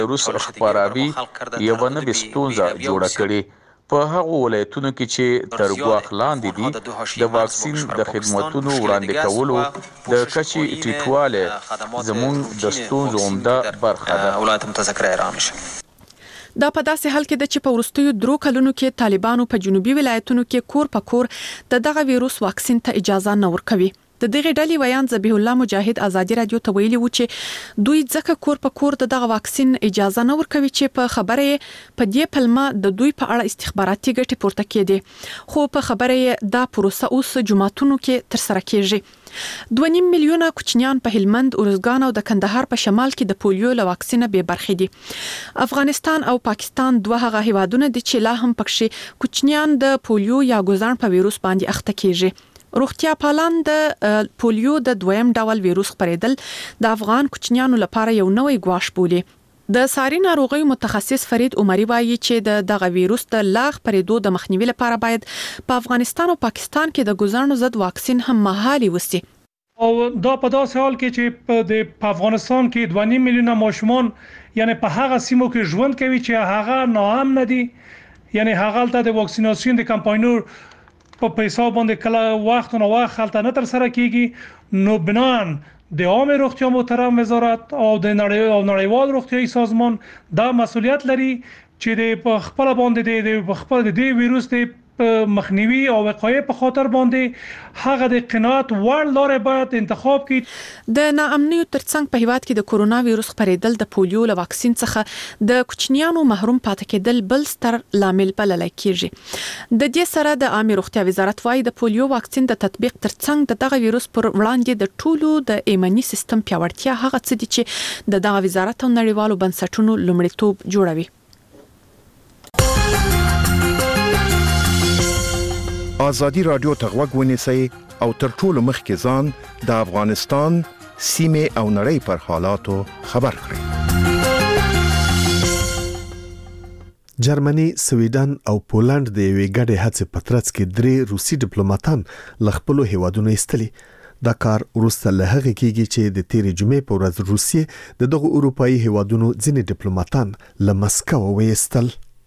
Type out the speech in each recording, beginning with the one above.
ویروس خپراوي یوه نوې ستونزه جوړه کړې. په هغو ولایتونو کې چې تر ګواښ لاندې دي د واکسین د خدمتونو وړاندې کولو د کچې ټیټوالی زموږ د ستونزو عمده برخه ده. دا په داسې حال کې ده چې په وروستیو 3 کلونو کې طالبانو په جنوبي ولایتونو کې کور په کور دغه ویروس واکسین ته اجازه نه ورکوي. د دغه ډلې ویان ذبیح الله مجاهد ازادي رادیو ته ویلي و چې دوی ځکه کور په کور دغه واکسین اجازه نه ورکوي چې په خبره په دې پلمه د دوی په اړه استخباراتي ګټې پورته کړي، خو په خبره دا پروسه اوس جمعتونو کې تر سره کیږي. 2.5 میلیونه کوچنیان په هلمند، ارزګان او د کندهار په شمال کې د پولیو له واکسینه بې برخې دي. افغانستان او پاکستان دوه هغه هیوادونه دي چې لا هم پکې کوچنیان د پولیو یا ګوزان په ویروس باندې اخته کیږي. روغتیا پالان د پولیو د دویم ډول ویروس خپرېدل د افغان کوچنیانو لپاره یو نوې ګواښ بولي. د ساري ناروغیو متخصص فرید عمری وایي چې دغه ویروس د لا خپرېدو د مخنیوي لپاره باید په افغانستان او پاکستان کې د ګوزانو ضد واکسین هم مهالي وسی. او دا په داسې حال کې چې په افغانستان کې 2.5 میلیونه ماشومان یعنی په هغه سیمو کې ژوند کوي چې هغه ناام نه دي، یعنی هغه ته د واکسیناسیون د کمپاینونو په پیسو باندې کله وخت نه وخت خلته نه تر سره کیږي. نو بنان د عامه روغتیا محترم وزارت او د نړیوال روغتیايي سازمان دا مسؤلیت لري چې د خپل باندې د خپل د ویروس د مخنیوي او وقایې په خاطر باندې هغه د قناعت وړ لارې باید انتخاب کړي. د ناامنیو ترڅنګ په هیواد کې د کورونا ویروس خپرېدل د پولیو له واکسین څخه د کوچنیانو محروم پاتې کېدل بل ستر لامل بلل کېږي. د دې سره د عامه روغتیا وزارت وايي د پولیو واکسین د تطبیق ترڅنګ دغه ویروس پر وړاندې د ټولو د ایمني سیستم پیاوړتیا هغه څه دي چې دغه وزارت او نړیوالو بنسټونو لومړیتوب جوړوي. ازادي رادیو ته غوږ ونیسئ او تر ټولو مخکې ځان د افغانستان سیمه او نړۍ پر حالاتو خبر کړئ. جرمني، سویډن او پولند د یوې ګډې هڅې په ترڅ کې 3 روسي ډیپلوماټان له خپلو هیوادونو ایستلي. دا کار وروسته له هغې کېږي چې د تیرې جمعې په ورځ روسیې د دغو اروپایي هیوادونو ځینې ډیپلوماټان له مسکو وایستل.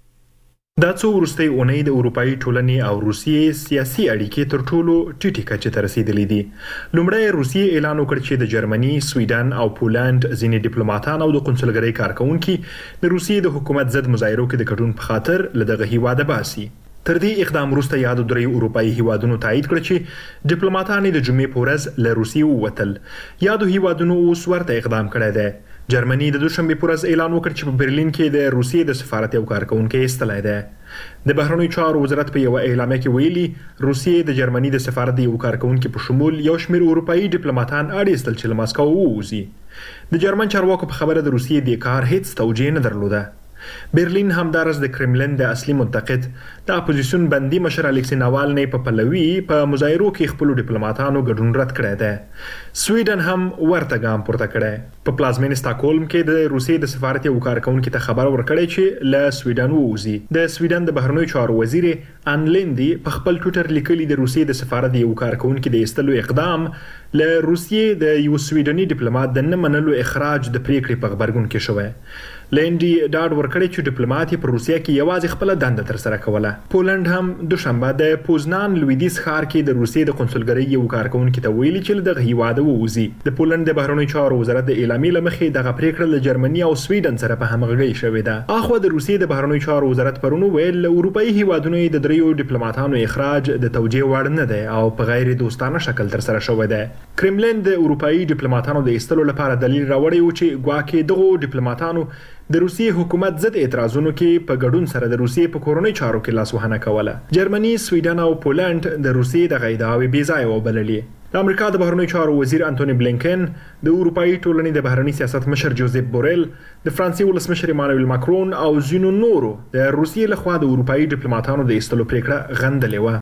دا څو وروستۍ اونۍ د اروپایي ټولنې او روسیې سیاسي اړیکې تر ټولو ټیټې کچې ته رسیدلې دي. لومړی روسیې اعلان وکړ چې د جرمني، سویډن او پولند ځینې ډیپلوماټان او د قونسلګرۍ کارکونکي د روسیې د حکومت ضد مظاهرو کې د ګډون په خاطر له دغه هیواده باسي. تر دې اقدام وروسته یادو 3 اروپایي هیوادونو تایید کړ چې ډیپلوماټان د جمعې په ورځ له روسیې ووتل. یادو هیوادونو اوس ورته اقدام کړی دی. جرمني د دوشنبه په ورځ اعلان وکړ چې په برلین کې د روسیې د سفارت یو کارکونکي ایستلی دی. د بهرنیو چارو وزارت په یو اعلامیه کې ویلي روسیې د جرمني د سفارت یو کارکونکي په شمول یو شمېر اروپایي ډیپلوماټان اړیستل چې له مسکو ووځي. د جرمن چارواکو په خبره د روسیې د کار هیڅ توجیه نه درلوده. برلین همدارس د کرملن د اصلي منتقد د اپوزیسیون بندي مشر الکسی ناوالنی په پلوي په مظاهرو کې خپل ډیپلوماټانو ګډون رد کړی دی. سویډن هم ورته ګام پورته کړی. په پلازمین استاکهولم کې د روسیې د سفارت یو کارکونکي ته خبر ورکړی چې له سویډن ووځي. د سویډن د بهرنیو چارو وزیر ان لیندي په خپل ټویټر لیکلي د روسیې د سفارت یو کارکونکي د ایستلو اقدام له روسیې د یو سویډني ډیپلوماټ د نه منلو اخراج د پریکړې په غبرګون کې شوی. لیندي ډاډ ورکړی چې ډیپلوماټ په روسیه کې یوازې خپل دنده تر سره کوله. پولند هم دوشنبه د پوزنان لویدیز ښار کې د روسیې د قونسلګرۍ یو کارکونکي ته ویلي چې دغه هیواده ووځي. د پولند د بهرنیو چارو وزارت د اعلامیې له مخې دغه پریکړه له جرمني او سویډن سره په همغږۍ شوې ده. اخوا د روسیې د بهرنیو چارو وزارت پرونو ویل اروپایي هیوادونو د 3 ډیپلوماټانو اخراج د توجیه وړ نه دی او په غیر دوستانه شکل تر سره شوی دی. کرملن د اروپایي ډیپلوماټانو د ایستلو لپاره دلیل راوړی و چې ګواکې دغه ډیپلوماټانو د روسیې حکومت ضد اعتراضونو کې په ګډون سره د روسیې په کورونی چارو کې لاسوهنه کوله. جرمني، سویډن او پولند د روسیې د غیداوي بې ځایه وبللې. د امریکا د بهرنیو چارو وزیر انټونی بلینکن، د اروپایي ټولنې د بهرني سیاست مشر جوزیف بوریل، د فرانسې ولسمشر ایمانوئل ماکرون او ځینو نورو د روسیې لخوا د اروپایي ډیپلوماټانو د ایستلو پریکړه غندلې وه.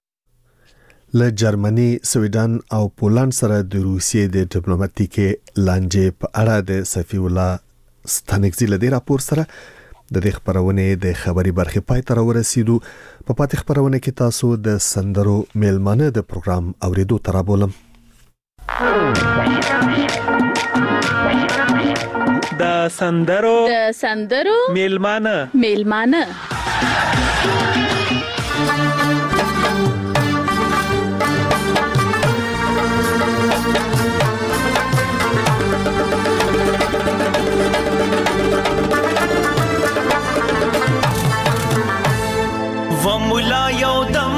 له جرمني، سویډن او پولند سره د روسیې د ډیپلوماټیکي لانجې په اړه د صفی الله ستانکزي له دې راپور سره د دې خبرونه د خبري برخې پای ته ورسېدو. په پاتې خبرونه کې تاسو د سندرو میلمانه د پروګرام اوریدو ترابولم. د سندرو میلمانه ومولا یودم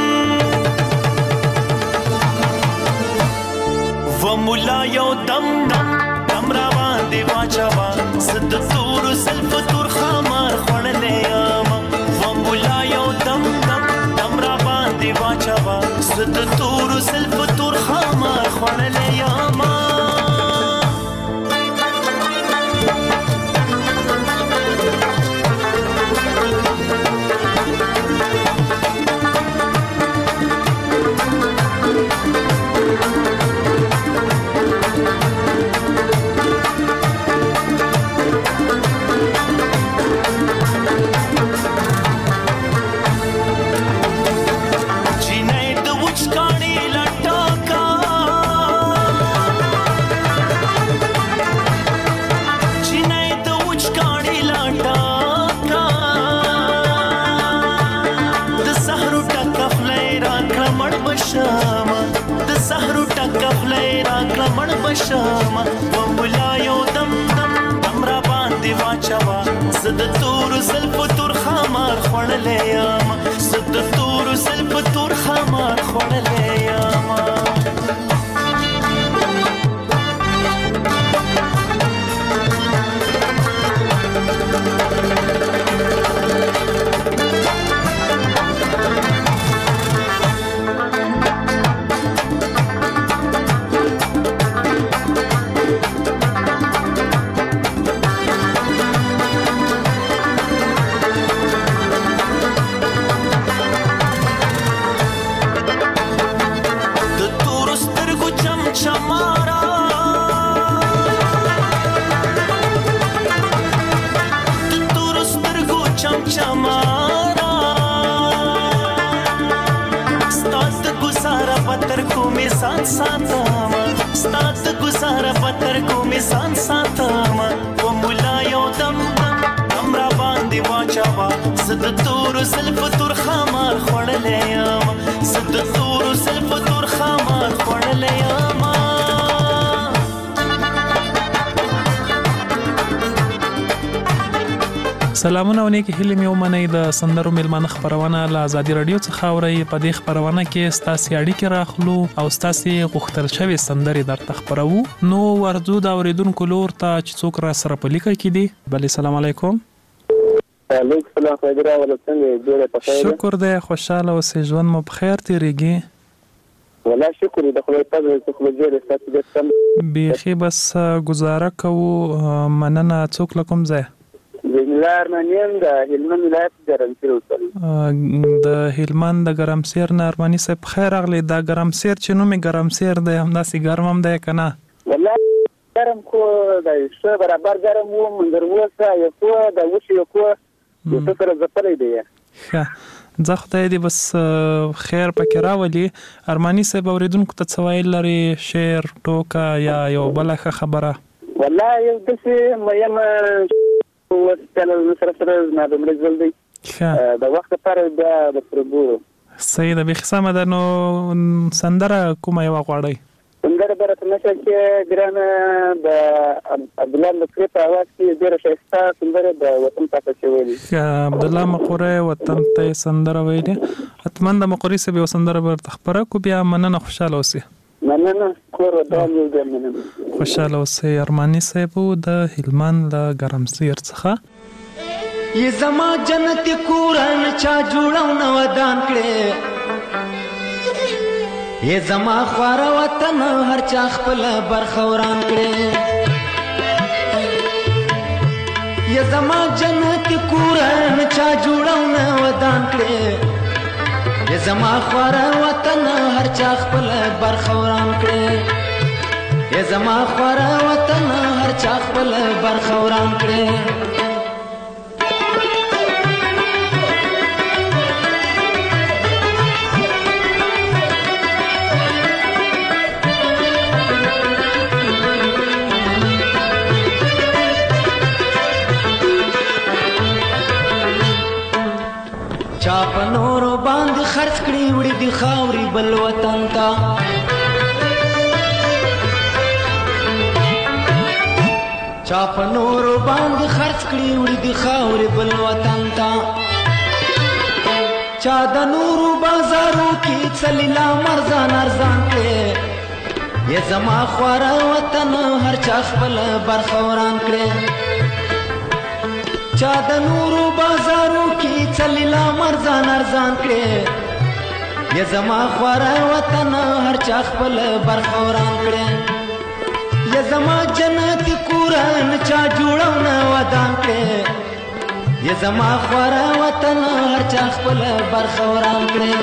دم را باندې واچوا صد تور سلف تور خمار خړلې ما ومولا یودم را باندې واچوا صد تور سلف تور خمار خړلې ما شما ومولا یودم را باندې واچوا زد تور زلف تور خمار خړلې ما زد تور زلف تور خمار خړلې ما ستاسو گزاره پتر کو می سان ساتما و مولا یودم را باندې واچوا زد تور زلف تور خمار خړلې ما زد تور زلف تور خمار خړلې ما سلامونه او نیکی هیله مې ومنئ د سندرو میلمانه خبرونه له آزادي رادیو څخه اورئ. په دې خبرونه کې ستاسو اړیکې راخلو او ستاسو غوښتل شوی سندرې درته خبرو. نو ورځو د اوریدونکو لور ته چې څوک را سره په لیکه کې دي. بله سلام علیکم. وعلیکم السلام خیره ولڅنګه ډیره په خیر. شکر دی خوشاله اوسې ژوند مو په خیر تیریږي. ولا شکر د خدای فضل څخه جوړه ستاسو د سم بیخي بس گزاره کوو مننه. څوک لکم ځای زمیلار منیم د هلمند ولایت ګرمسیر وصل د هلمند د ګرمسیر نه ارمانی صاحب خیر اغلی. دا ګرمسیر چې نومې ګرمسیر دی همداسې ګرم هم دی که نه؟ والله ګرم خو د ښه برابر ګرم و منظر وسه یو خو د وشي یو خو یو څه سره ځپلی دی. ښه ځه خدای دې بس خیر پکې راولي. ارمانی صاحب اوریدونکو ته څه ویل لري؟ شعر ټوکه یا یو بله ښه خبره؟ والله یو داسې میم وسله سره زما د مړي ځل دی د وخت لپاره بیا د پرګورو صحیح ده. بیخي سمه ده. نو سندره کومه یوه غواړئ؟ سندره به راته نشه کې ګرانه د عبدالله مقری په اواز کې ډېره ښایسته سندره د وطن پاته چې ویلي. عبدالله مقری وطن ته یې سندره ویلې. حتما د مقری صاحب یو سندره به درته خپره کړو. بیا مننه خوشحاله اوسئ. مننه کور ودان یو ځای مننه خوشحاله اوسئ. ارماني صاحب د هلمند له ګرمسیر څخه یہ زما جنت کورن چا جوړاو نو ودان کړي یہ زما خوار وطن هر چا خپل برخوران کړي یہ زما جنت کورن چا جوړاو نو ودان کړي یہ زما خوار وطن هر چا خپل برخوران کړي یہ زما خوار وطن هر چا خپل برخوران کړي چا په نورو باندې خرڅ کړي وړي د خاورې بل وطن ته چا په نورو باندې خرڅ کړي وړي د خاورې بل وطن ته چا د نورو بازارو کې څلیلا مرزان ارزان کړي یا زما خواره وطن هر چا خپل برخه وران کړي چا د نورو بازارو کې څلیلا مرزان ارزان کړي یا زما خواره وطن هر چا خپل برخه وران کړي یا زما جنت کورن چا جوړو نه ودان کړي یا زما خواره وطن هر چا خپل برخه وران کړي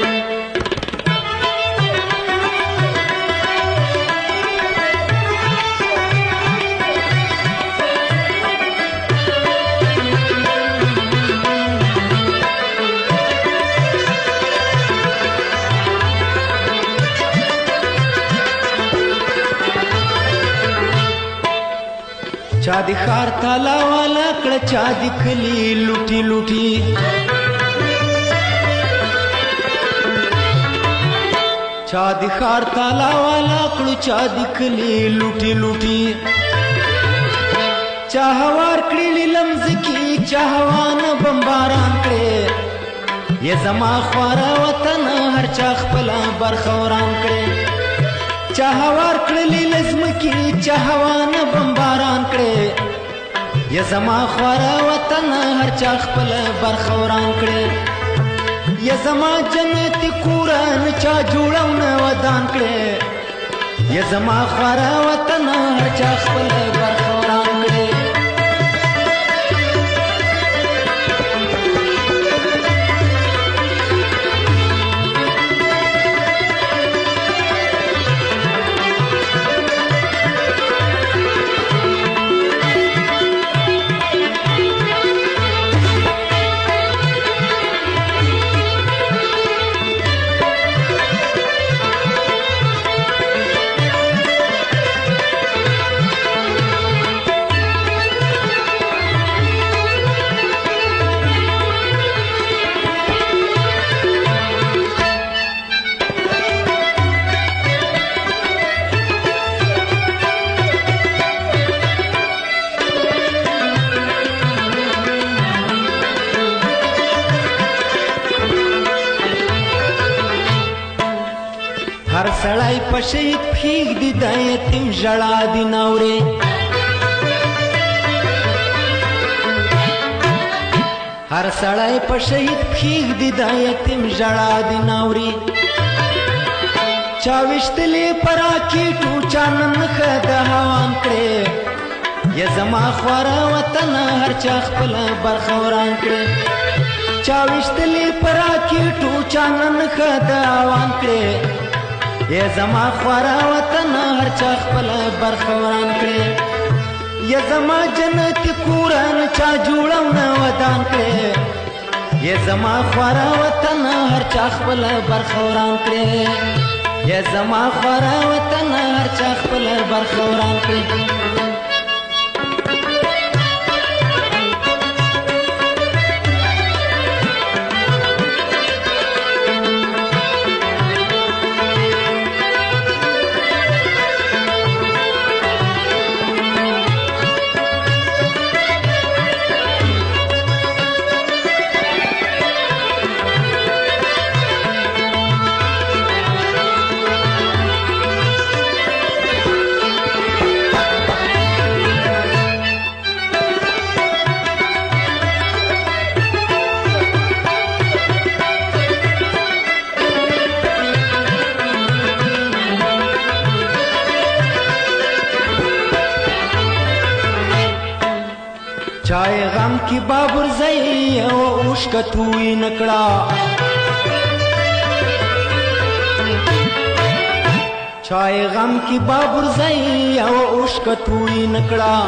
چا دی خار تالا والا کړه چا دی کلی لوټي لوټي چا دی خار تالا والا کړه چا دی کلی لوټي لوټي چا هوار کړي لمز کی چا هوان بمباران کړي یا زما خواره وطن هر چا خپل برخه وران کړي چا هوار کړلی لزم کی چا هوان بمباران کړي یا زما خواره وطن هر چا خپل برخه وران کړي یا زما جنت کورن چا جوړو نه ودان کړي یا زما خواره وطن هر چا خپل برخه وران کړي هر سړی په شهید پښیږ دی د یتیم ژړا دی ناورې هر سړی په شهید پښیږ دی د یتیم ژړا دی ناورې چا ویشتلې په راکېټو چا نن ښه د هوان کړې یا زما خواره وطن هر چا خپل برخه وران کړې چا ویشتلې په راکېټو چا نن ښه د هوان کړې یا زما خواره وطن هر چا خپل برخه وران کړي یا زما جنت کورن چا جوړو نه ودان کړي یا زما خواره وطن هر چا خپل برخه وران کړي یا زما خواره وطن هر چا خپل برخه وران کړي چای غم کی بابر زئی او اوشکتوی نکړه چای غم کی بابر زئی او اوشکتوی نکړه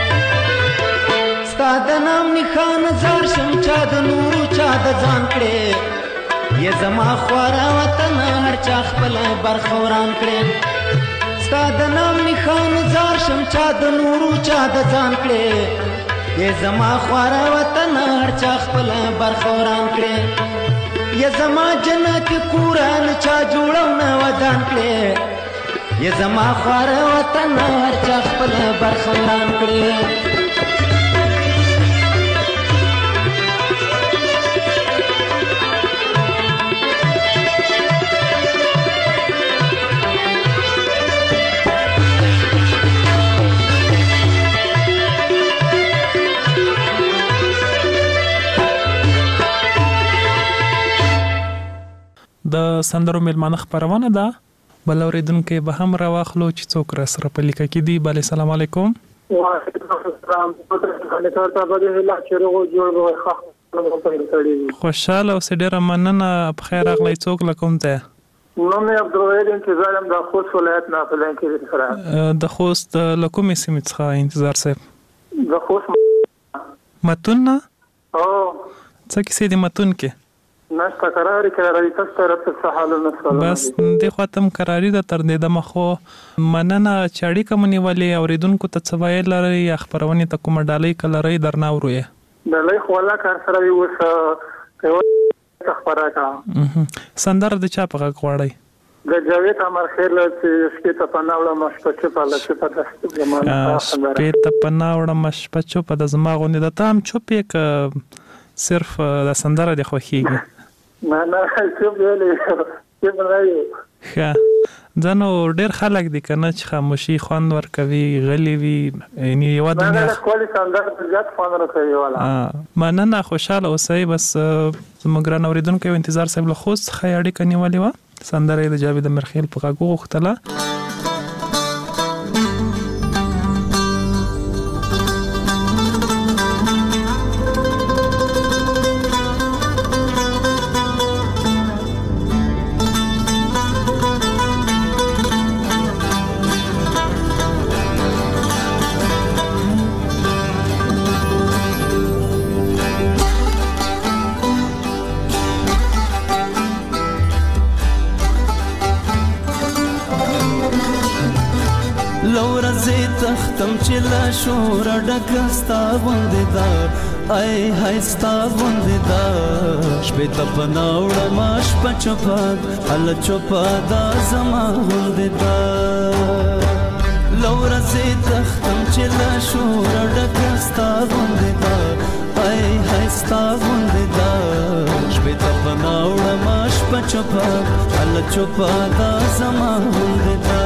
ستا د نام نښان زار شم چا د نورو چا د ځان کړې یا زما خواره وطن هر چا خپل برخه وران کړې ستا د نام نښان زار شم چا د نورو چا د ځان کړې یا زما خواره وطن هر چا خپل برخوران کړي یا زما جنت کوران چا جوړو نه ودان کړي یا زما خوار وطن هر چا خپل برخوران کړي د سندرو میلمانه خبرونه ده بل اوریدونکو به هم راواخلو چې څوک را سره په لیکه کې دی. بل السلام علیکم. وعلیکم السلام. خوشاله او ډیره مننه. په خیر راغلی. څوک لکم ته؟ نو مې عبدالوهید انتظار هم د خوست ولایت نه په لین کې سره د خوست لکومې سیمې څخه انتظار صاحب؟ د خوست متون نه؟ او څه کیسې دي متون کې؟ نشته قراری تاسو طرف څه حالونه سره بس د خاتم قراری د تر دې د مخو مننه چاړي کومنی ولې اوریدونکو ته څه ویل لري یا خبرونه ته کوم ډالۍ کلري درنه وروي ډالۍ خو الله کار سره وي وس خبره کا سندر د چا په غواړي د جاوید امر خیر له چې ته پناوړه مشپچو په لاسه په دست زمانه سپه ته پناوړه مشپچو په د زماغونه د تام چوپ یک صرف د سندره د خوخیږي نه چوپ ویلې چوپ راځي ښه ځنو ډېر خلک دي کنه چې خاموشي خوند ورکوي غلي وي یعنی یو د نه کولی سندره زیات خوند ورکوي والا مننه خوشاله اوسئ. بس زموږ ګران اوریدونکو انتظار صاحب له خوست خیاړي کني ولې و سندره د جاوید مرخیل په غوغو غختله تختم چې لا شور ډکستا غوندې دا ای هاي ستا غوندې دا شپې ته پناوړه ماش پچپا ال چوپا دا زما غوندې دا لور زه تختم چې لا شور ډکستا غوندې دا ای هاي ستا غوندې دا شپې ته پناوړه ماش پچپا ال چوپا دا زما غوندې دا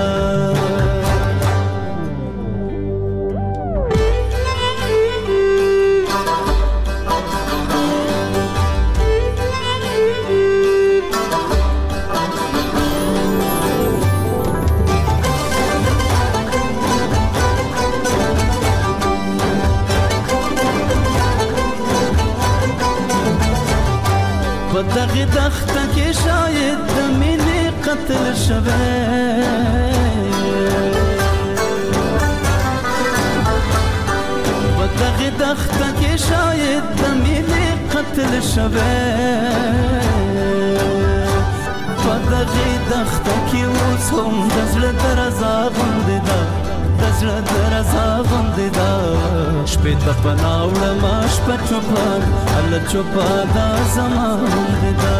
دغه دخته کې شاید د مینې قتل شوه دغه دخته کې شاید د مینې قتل شوه دغه دخته کې اوس هم د زړه درزا غوندې ده د زړه درزا غوندې ده شپې ته پناوړه ما شپه چوپه هله چوپه دا زما غوندې ده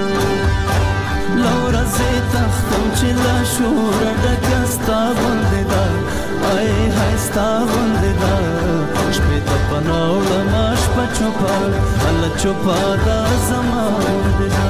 له ورځې تختم چې له شوره ډکه ستا غوندې ده ای هاي ستا غوندې ده شپې ته پناوړه ما شپه چوپه هله چوپه دا زما غوندې ده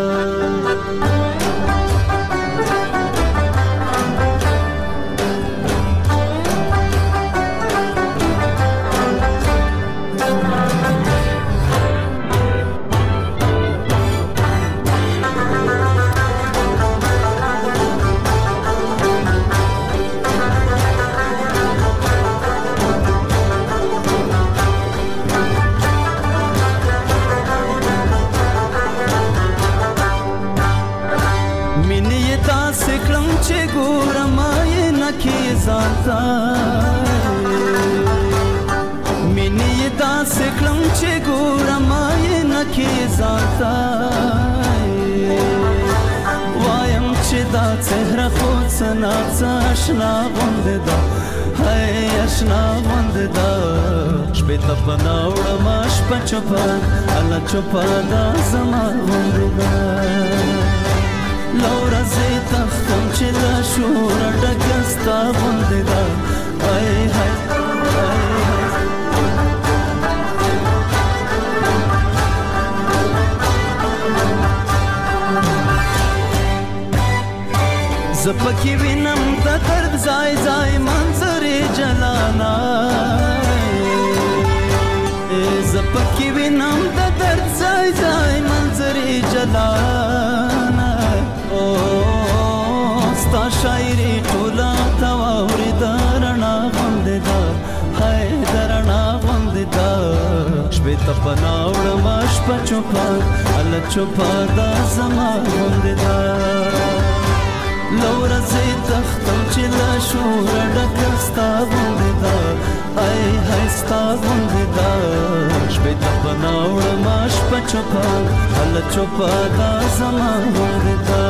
مینې داسې کړم چې ګورم یې نه کې ځانته وایم چې دا څهره خو سنا آشنا غوندې دا هاي آشنا غوندې دا شپې ته پناه وړم شپه چوپه الله چوپه دا زما غوندې دا لورا زه تختم چې له شوره ډکه ستا غوندې دا هاي هاي زپکی وینم د درد ځای ځای منظرې جلانا زپکی وینم د درد ځای ځای منظرې جلانا او ستا شاعري ټوله تا واورې د رڼا غوندې ده هاي د رڼا غوندې ده شپې ته پناه وړم شپه چوپه الله چوپه دا زما غوندې ده لورا زه تختم چې له شوره ډکه ستا غوندې ده هاي هاي ستا غوندې ده شپې ته پناه وړم شپه چوپه الله چوپه دا زما غوندې ده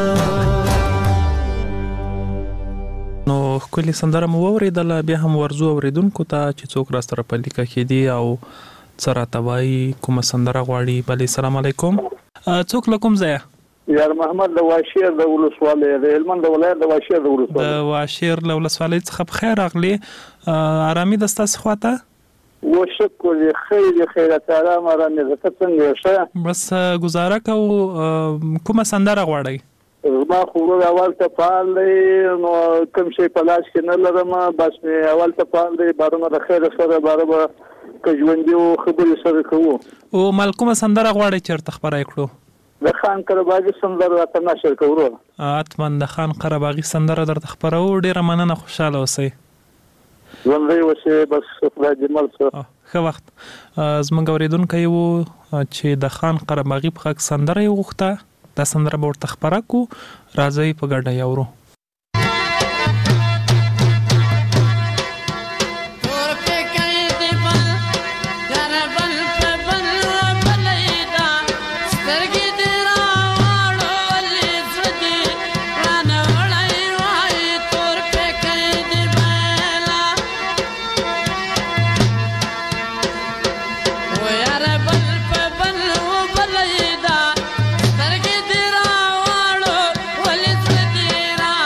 نو ښکلې سندره مو واورېدله بیا هم ورځو اورېدونکو ته چې څوک راسره په لیکه کې دي او څه راته وایي کومه سندره غواړي بلې سلام علیکم څوک له کوم ځایه یار محمد د واشیر د ولسوالۍ د هلمند ولایت د واشیر د ولسوالۍ د واشیر له ولسوالۍ څخه په خیر راغلی آرامي د ستاسو خواته و شکر خیرت آرام آرامي زه څنګه ښه بس گزاره کوو کومه سندره غواړئ زما خو اول ته فعال دی نو کوم شي په لاس کې نه لرم بس مې اول ته فعال دی بارونه د خیر سره باربه که ژوندي او خبرې سره کوو او مالکومه سندره غواړئ چېرته خپره کړو د خان قرباغي سندره راته نشر کوو اتمن د خان قرباغي سندره درته خپرو ډیره مننه خوشاله اوسئ ژوندی اوسئ بس خدای دې مل شه ښه وخت زموږ اورېدونکی و چې د خان قرباغي په غږ سندره یې غوښته دا سندره به ورته خپره کړو راځئ په ګډه یې اورو Tera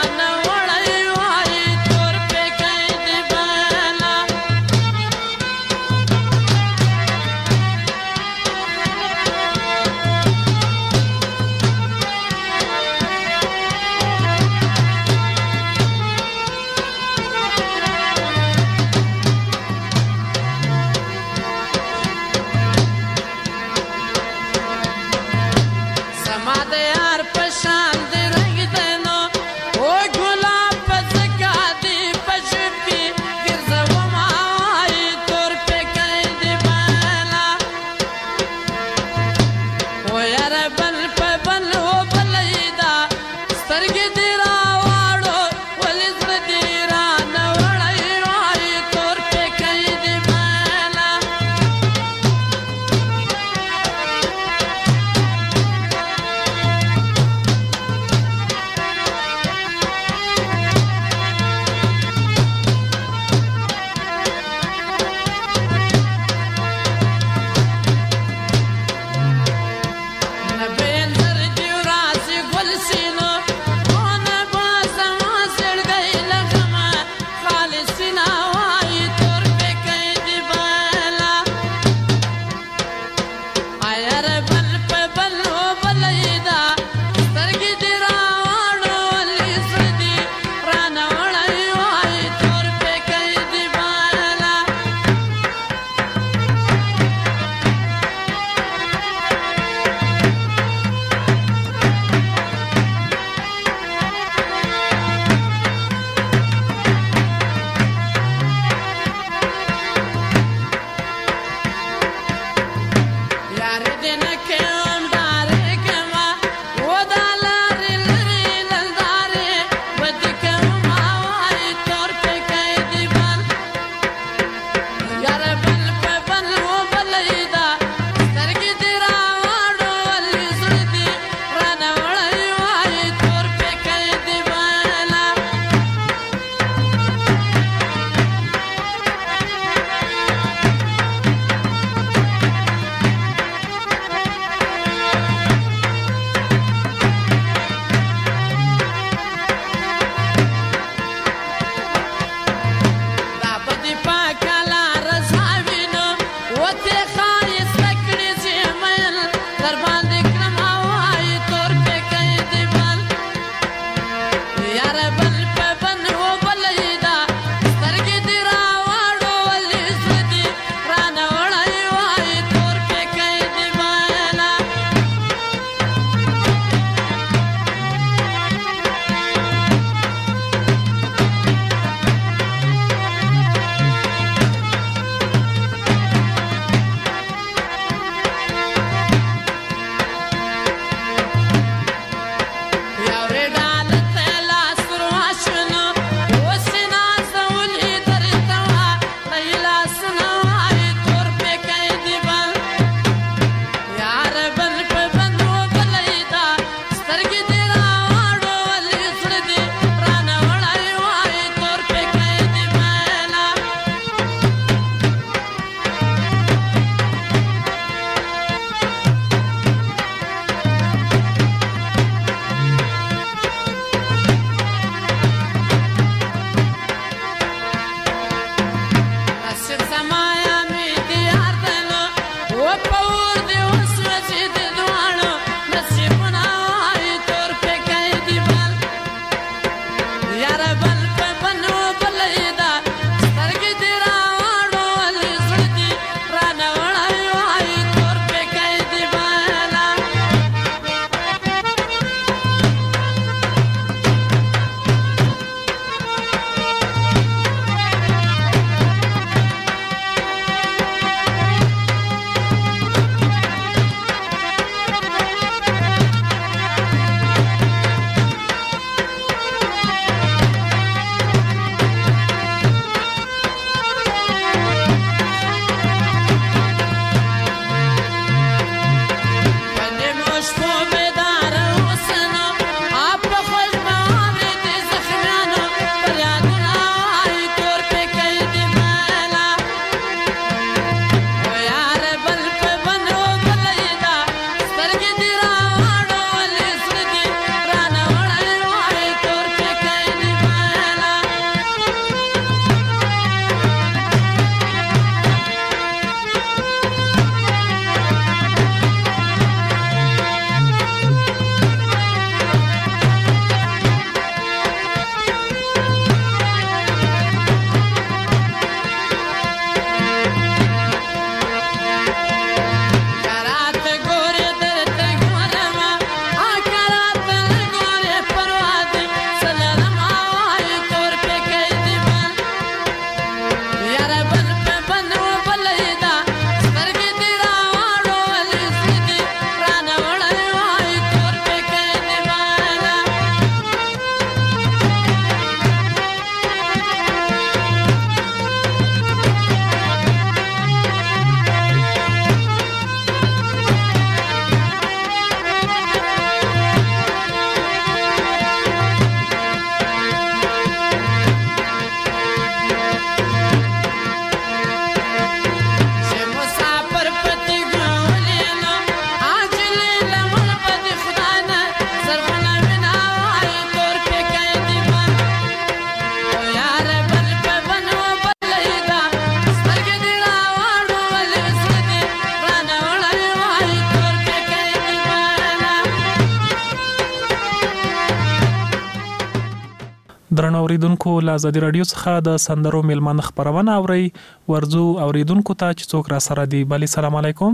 درنو اوریدونکو له آزادي رادیو څخه د سندرو میلمانه خبرونه اوري ورزو اوریدونکو ته چې څوک را سره دی. بلی سلام علیکم.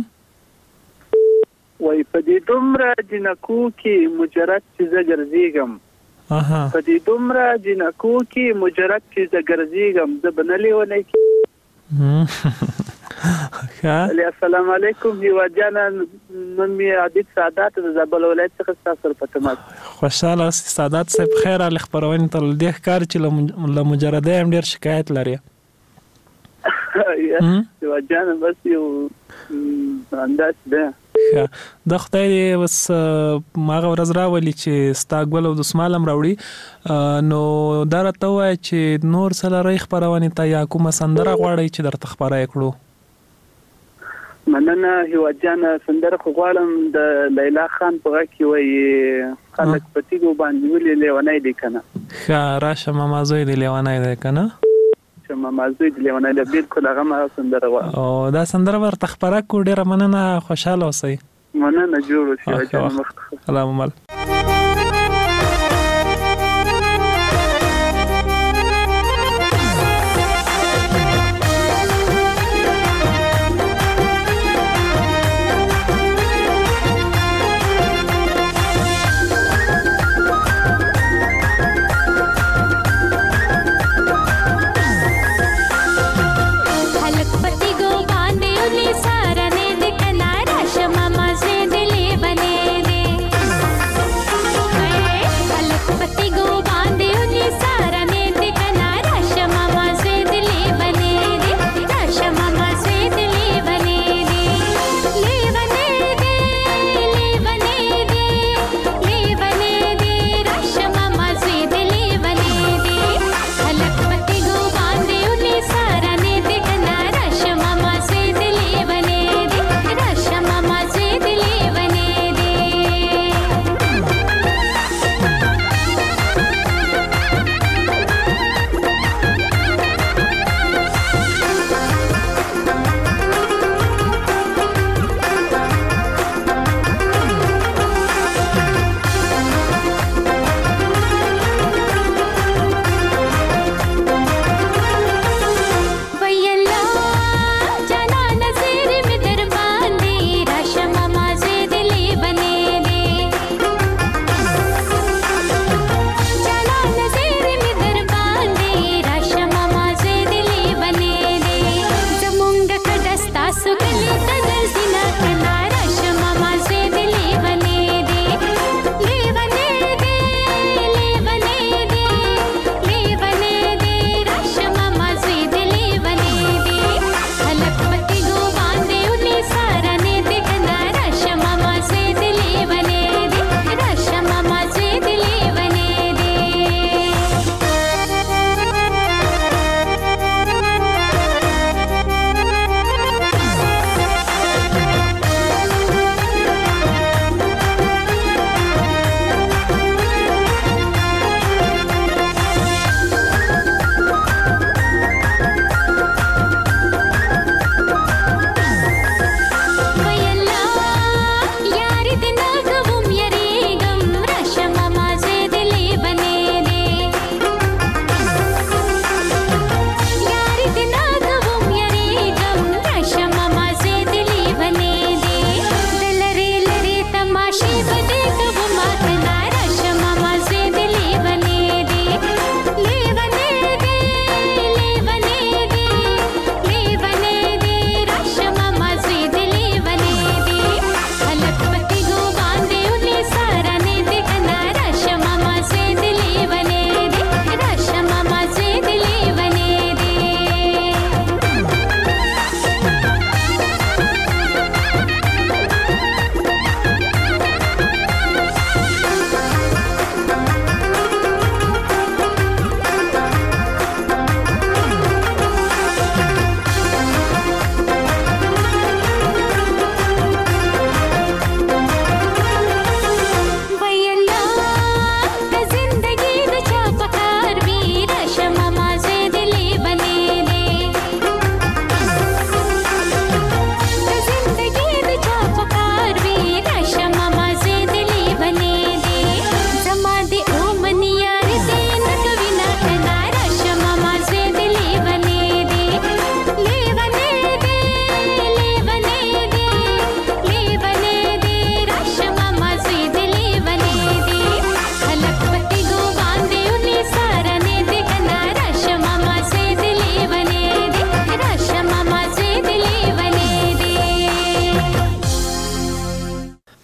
وای په دې دومره جنکو کې مجرد چې زګرزیګم په دې دومره جنکو کې مجرد چې زګرزیګم د بنلې ونه کې السلام علیکم یو جانا نن می عادت سعادت د زابل ولایت څخه تاسو پټمات خوشاله سعادت صاحب خیر ال خبرونه تل د ښکار چې له مجرده هم ډیر شکایت لري یو جانا بس یو انداز ده د خدای بس ماغه ورځ راولي چې ستاګول او د سمالم راوړي نو درته وای چې نور سره ری خبرونه ته یا کومه سندره غواړي چې درته خبره کړو. مننه هیوا جان سندره غواړم د لیلا خان په غږ کې وای خلک پتیګو باندې ولې لیونای دي کنه ښه راشه مامازوی دی لیونای دی کنه چې مامازوی دی لیونای دی بالکل هغه ما سندره غواړم او دا سندره ورته خبره کو ډیره مننه خوشاله اوسئ. مننه جوړ شي جان مخ سلام مل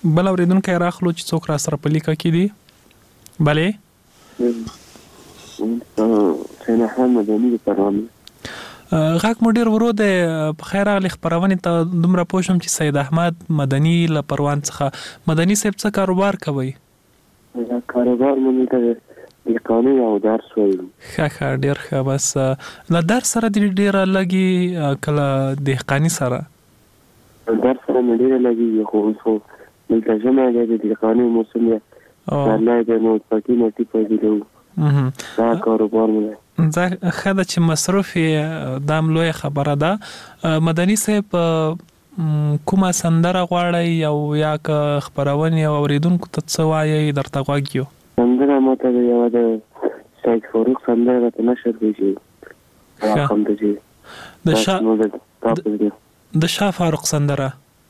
بل اوریدونکو راخلو چې څوک را سره په لیکه کې دي. بله سید احمد مدني د پروانه. غاک مو ډیر ورو ده. په خیر راغلی خبرونه ته دومره پوښم چې سید احمد مدني له پروان څخه. مدني صاحب څه کاروبار کوي؟ کاروبار مې ته د قانون او درس وایم. ښه ډیر ښه. بس له درس سره ډیر لګي کله دهقاني سره؟ درس سره مې ډیر لګي خو دلته جمع دی د قانون موسم دی. الله دې نو پکې نتی پېږو. دا کاروبار مې ښه ده چې مصروف دا هم لویه خبره ده. مدني صاحب کومه سندره غواړئ او یا که خپرونې او اورېدونکو ته څه وایئ درته غوږ یو؟ سندره ماته یوه د سید فاروق سندره راته نشر کړي د شاه فاروق سندره.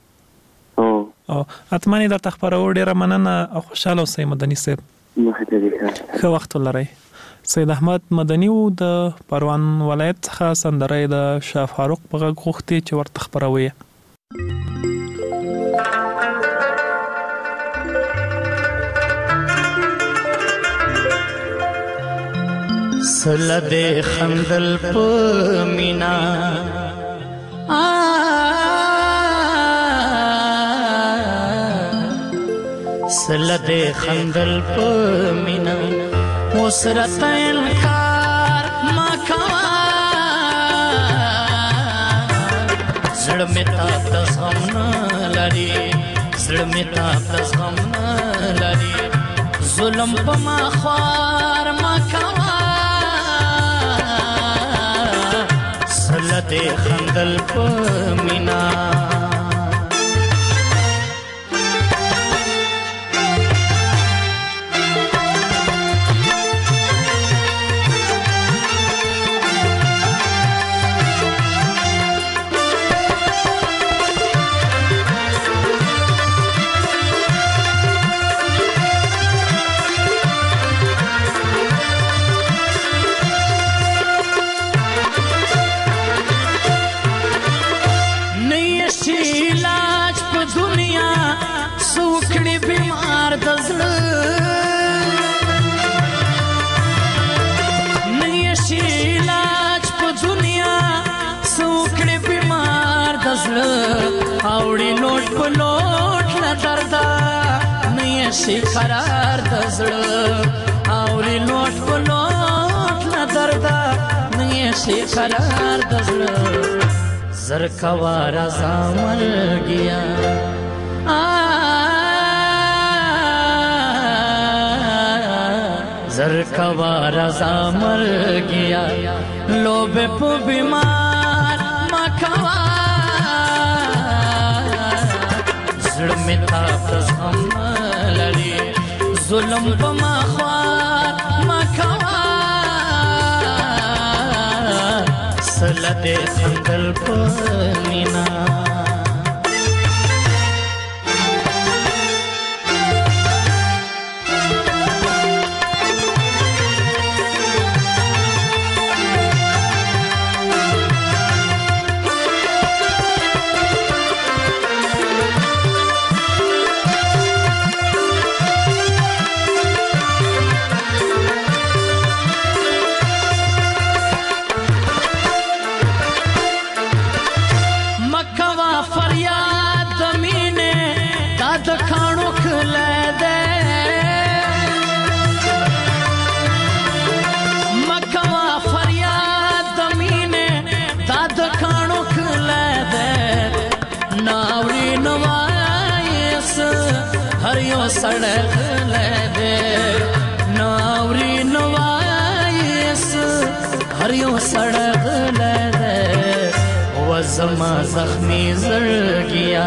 اتمنې درته خپرو. ډېره مننه او خوشحاله اوسئ مدني صاحب. ښه وخت ولرئ. سید احمد مدني و د پروان ولایت څخه سندره د شاه فاروق په غږ غوښتې چې ورته خپروي. سلده خندل په مینا سلده خندل په مینا وسرت انکار ما کوا زړه مې تا غم نه لري زړه مې تا غم نه لري ظلم په ما خوار ما کوا سلده خندل په مینا اوړي لوټ په لوټ نه دردا نه شي قرار د زړه اوړي لوټ په لوټ نه دردا نه شي قرار د زړه زر کوا رضا مل گیا زر کوا رضا مل گیا لوب په بیمار ما کوا زړه مې تا غم لري ظلم په ما خوار ما کوا سلده خندل په مینا सड़क ले दे नावरी नवाइस हरियो सड़क ले दे वज़मा ज़ख्मी ज़र गया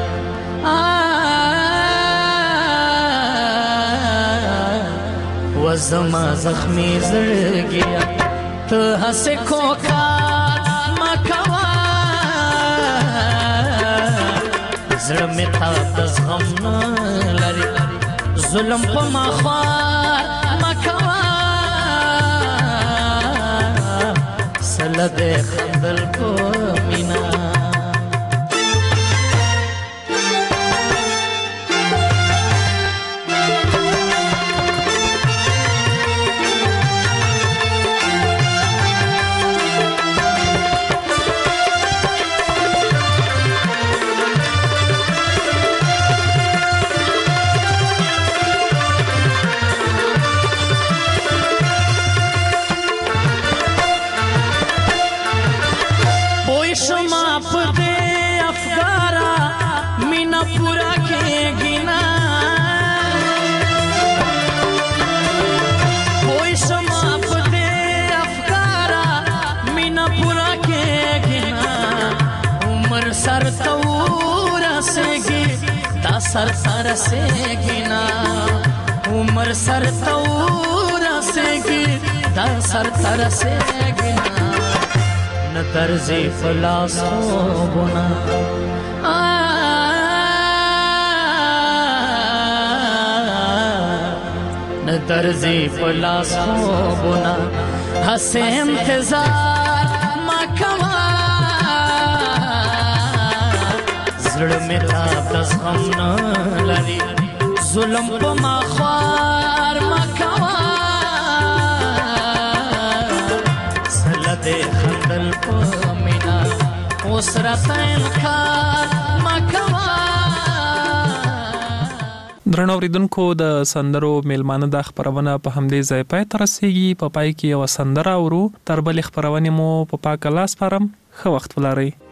वज़मा ज़ख्मी ज़र गया तो हंसे खोखा मखवा زړه مې تا غم نه لري ظلم په ما خوار ما کوا سلده خندل په مینا پورا کېږي نه پوه شمه په دې افکاره مینه پورا کېږي نه عمر سر ته ورسېږي دا سر ته رسېږي نه عمر سر ته ورسېږي دا سر ته رسېږي نه نه درځي په لاس خوبونه نه درځي په لاس خوبونه هسې انتظار ما کوه زړه مې تا د زغم نه لري ظلم په ما خوار ما کوه زله دې خندل په مینا اوس راته انکار ما کوه. درنو اوریدونکو د سندرو میلمانه د خبرونه په همدې ځای پای ته رسیږي. په پای کې یو سندره اورو. تر بلې خبرونه مو په پاک لاس سپارم. ښه وخت ولرئ.